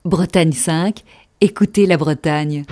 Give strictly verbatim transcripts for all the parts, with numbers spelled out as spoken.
Bretagne cinq, écoutez la Bretagne.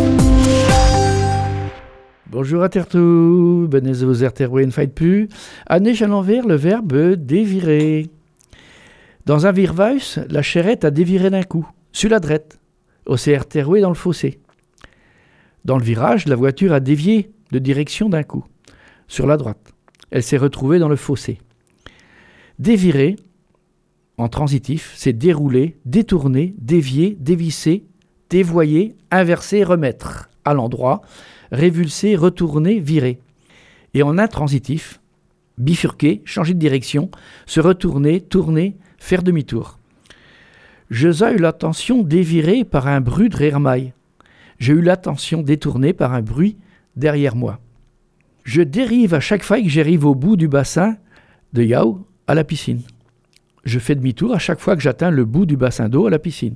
Bonjour à Tertou, benez aux Erterwen fight pu. Année à l'envers le verbe dévirer. Dans un virvaus, la charrette a déviré d'un coup, sur la drette, au C R T R W dans le fossé. Dans le virage, la voiture a dévié de direction d'un coup, sur la droite. Elle s'est retrouvée dans le fossé. Dévirer, en transitif, c'est dérouler, détourner, dévier, dévisser, dévoyer, inverser, remettre à l'endroit, révulser, retourner, virer. Et en intransitif, bifurquer, changer de direction, se retourner, tourner, faire demi-tour. Je eu l'attention dévirée par un bruit de rermaille. J'ai eu l'attention détournée par un bruit derrière moi. Je dérive à chaque fois que j'arrive au bout du bassin de Yao à la piscine. Je fais demi-tour à chaque fois que j'atteins le bout du bassin d'eau à la piscine.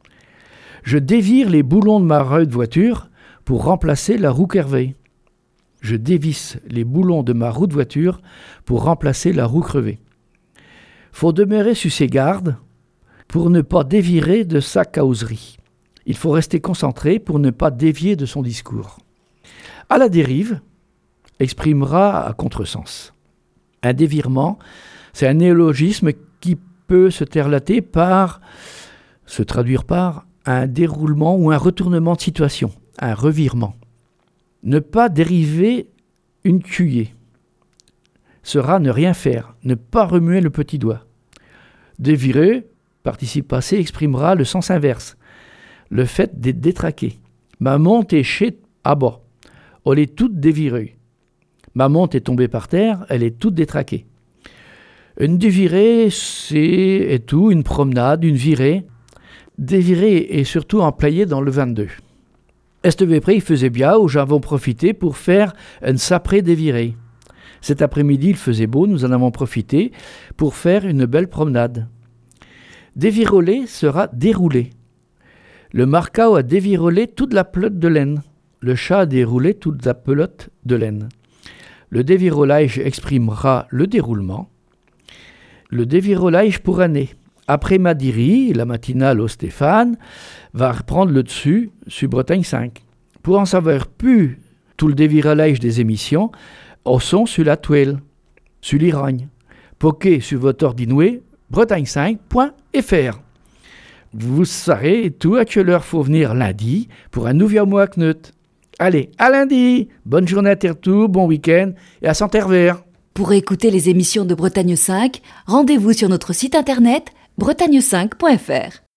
Je dévire les boulons de ma roue de voiture pour remplacer la roue crevée. Je dévisse les boulons de ma roue de voiture pour remplacer la roue crevée. Faut demeurer sur ses gardes pour ne pas dévirer de sa causerie. Il faut rester concentré pour ne pas dévier de son discours. À la dérive exprimera à contresens. Un dévirement, c'est un néologisme qui peut se terlater par, se traduire par un déroulement ou un retournement de situation, un revirement. Ne pas dériver une cuillée sera ne rien faire, ne pas remuer le petit doigt. Dévirer, participe passé, exprimera le sens inverse, le fait d'être détraqué. Ma monte est chez à bas, elle est toute dévirée. Ma monte est tombée par terre, elle est toute détraquée. Une dévirée, c'est et tout, une promenade, une virée. Dévirée est surtout employée dans le vingt-deux. Est près, il faisait bien, où j'avons profité pour faire une saprée dévirée. Cet après-midi, il faisait beau, nous en avons profité pour faire une belle promenade. Déviroler sera dérouler. Le marcao a dévirolé toute la pelote de laine. Le chat a déroulé toute la pelote de laine. Le dévirolage exprimera le déroulement. Le dévirolage pour année. Après Madiri, la matinale au Stéphane, va reprendre le dessus sur Bretagne cinq. Pour en savoir plus tout le dévirolage des émissions, au son sur la toile, sur l'Irogne. Poquez sur votre ordinoué, bretagne cinq point f r. Vous saurez tout à quelle heure faut venir lundi pour un nouveau mois Knut. Allez, à lundi. Bonne journée à Tertou, bon week-end et à Santerver. Pour écouter les émissions de Bretagne cinq, rendez-vous sur notre site internet bretagne cinq point f r.